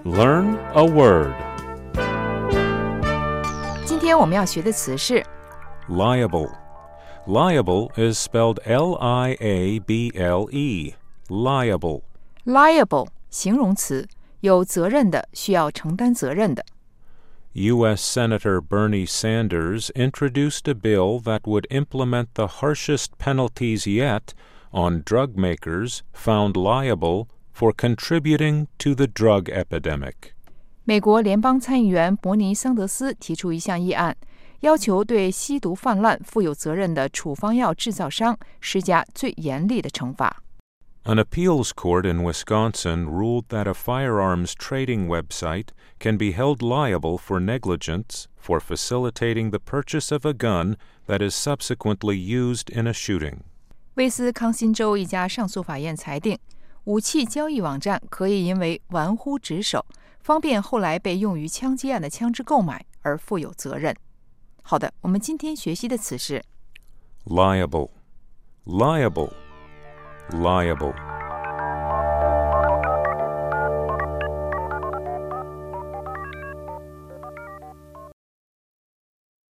Learn a word. 今天我们要学的词是 Liable. Liable is spelled L-I-A-B-L-E. Liable. liable 形容词，有责任的，需要承担责任的。 U.S. Senator Bernie Sanders introduced a bill that would implement the harshest penalties yet on drug makers found liable for contributing to the drug epidemic. 美国联邦参议员伯尼桑德斯提出一项议案，要求对吸毒泛滥负有责任的处方药制造商施加最严厉的惩罚。 An appeals court in Wisconsin ruled that a firearms trading website can be held liable for negligence for facilitating the purchase of a gun that is subsequently used in a shooting. 威斯康辛州一家上诉法院裁定，武器交易网站可以因为玩忽职守，方便后来被用于枪击案的枪支购买而负有责任。好的，我们今天学习的词是 Liable. Liable. Liable.